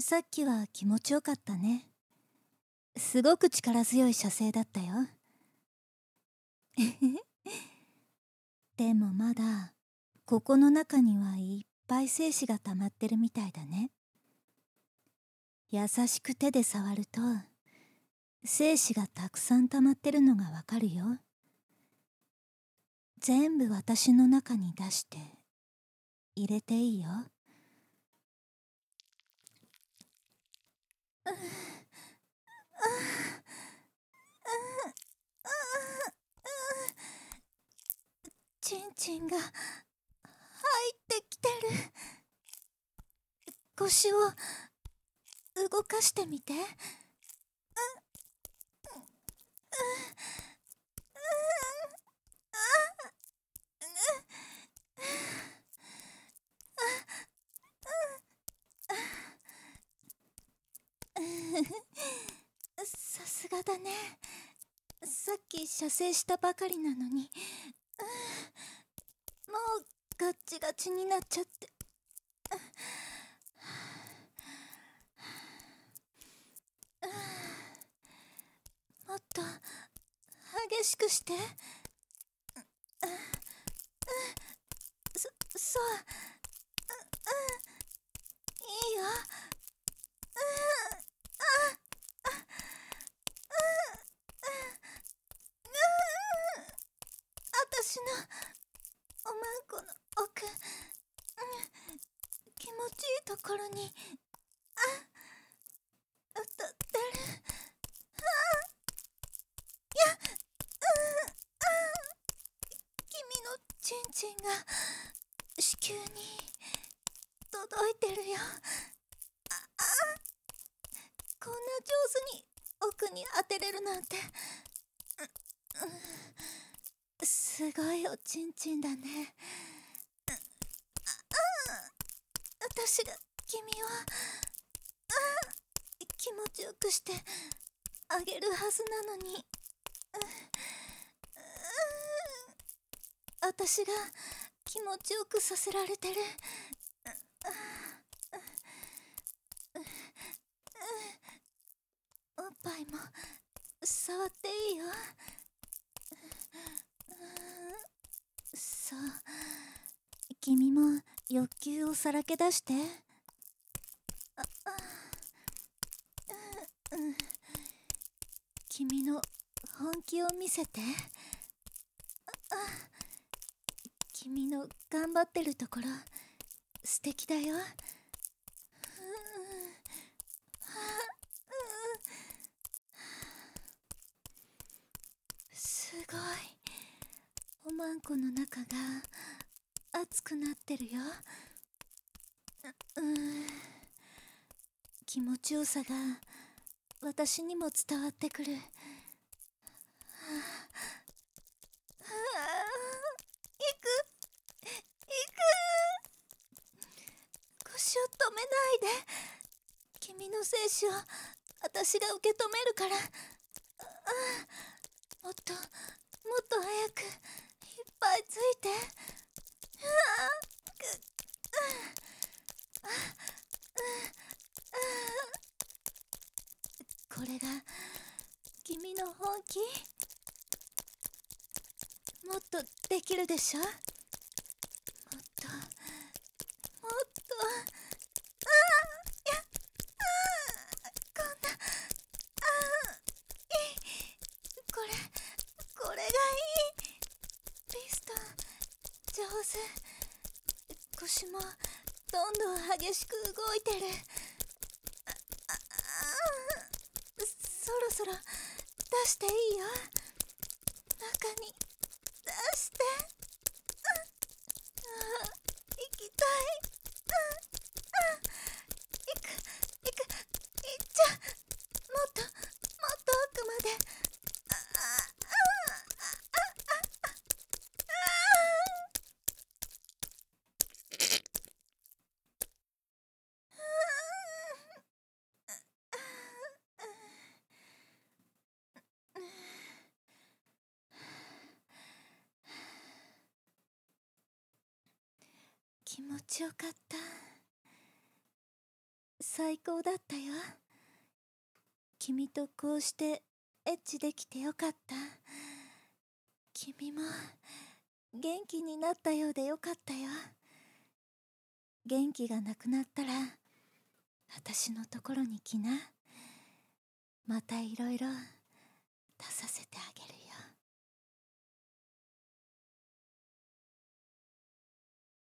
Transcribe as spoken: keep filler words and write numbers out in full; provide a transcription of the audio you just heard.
さっきは気持ちよかったね。すごく力強い射精だったよ。でもまだここの中にはいっぱい精子が溜まってるみたいだね。優しく手で触ると精子がたくさん溜まってるのがわかるよ。全部私の中に出して入れていいよ。チンチンが入ってきてる。腰を動かしてみて。さすがだね。さっき射精したばかりなのに、もうガッチガチになっちゃって。もっと激しくして。そそういいよ。私のおまんこの奥、気持ちいいところに当たってる。いや、君のチンチンが子宮に届いてるよ。こんな上手に奥に当てれるなんて、すごいおちんちんだね。私が君を気持ちよくしてあげるはずなのに、私が気持ちよくさせられてる。おっぱいも触っていいよ。そう、君も欲求をさらけ出して。ああ、うん、君の本気を見せて。あ、君の頑張ってるところ素敵だよ。すごい、おまんこの中が熱くなってるよ。うん、気持ちよさが私にも伝わってくる。はあ、はあ、行く行く。腰を止めないで。君の精子を私が受け止めるから。ああ、もっともっと早くいっぱいついて。ああ、くっ、ああ、これが君の本気？もっとできるでしょ。もっともっと。ああ、いや、ああ、こんな、ああ、いい、これこれがいい。ピストン上手。腰もどんどん激しく動いてる。ああ、そろそろ出していいよ。中に出して。ああ、行きたい。ああ、行く行く、行っちゃう。もっともっと奥まで。ああ、ああ、ああ、あ気持ちよかった。 最高だったよ。君とこうしてエッチできてよかった。君も元気になったようでよかったよ。元気がなくなったら私のところに来な。またいろいろ出させてあげるよ。